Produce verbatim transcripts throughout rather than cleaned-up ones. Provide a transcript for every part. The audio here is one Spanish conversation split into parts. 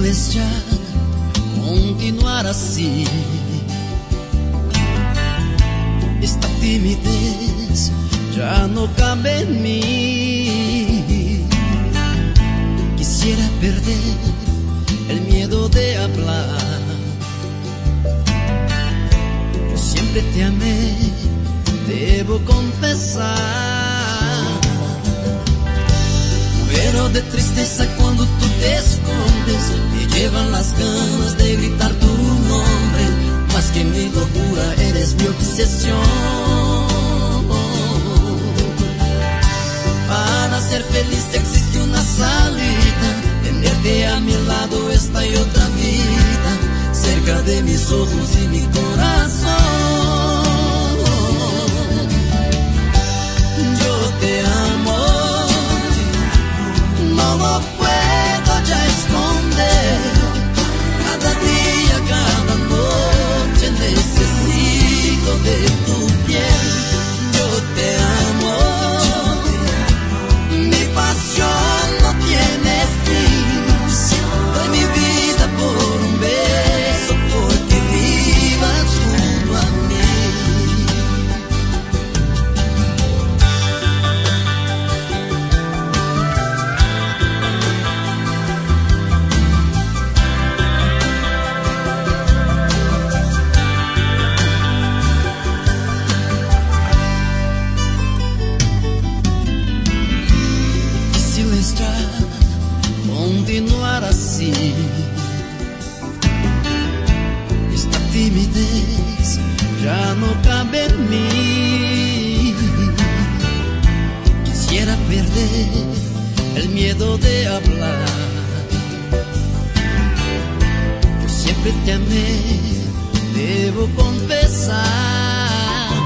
es ya continuar así. Esta timidez ya no cabe en mí. Quisiera perder el miedo de hablar. Yo siempre te amé, debo confesar. Muero de tristeza cuando tú te escondes. Me llevan las ganas de gritar tu nombre. Más que mi locura, eres mi obsesión. Para ser feliz existe una salida. Tenerte a mi lado, esta y otra vida, cerca de mis ojos y mi corazón. Yo te amo, no lo puedo ya esconder. Cada día, cada noche necesito de tu piel. Yo te amo, mi pasión no tiene fin. Doy mi vida por un beso, porque vivas junto a mí. Difícil es ya continuar así. Esta timidez ya no cabe en mí. Quisiera perder el miedo de hablar. Yo siempre te amé, debo confesar.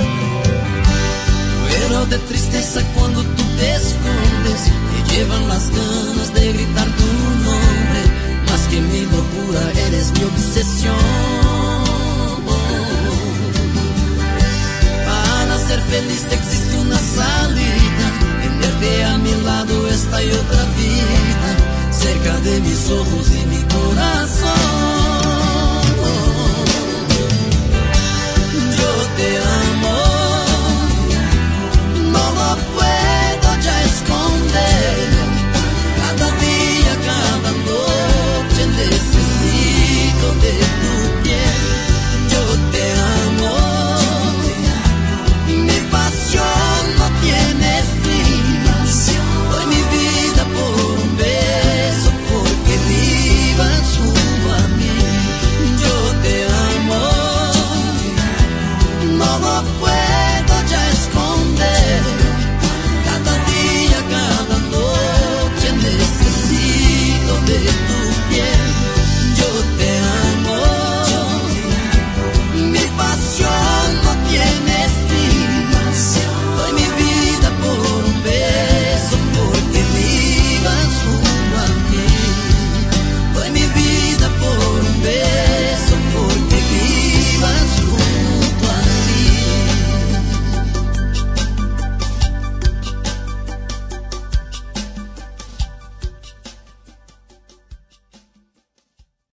Muero de tristeza cuando tú te escondes. Me llevan las ganas de gritar tu nombre. Más que mi locura, eres mi obsesión. Para ser feliz existe una salida. Tenerte a mi lado, esta y otra vida, cerca de mis ojos y mi corazón.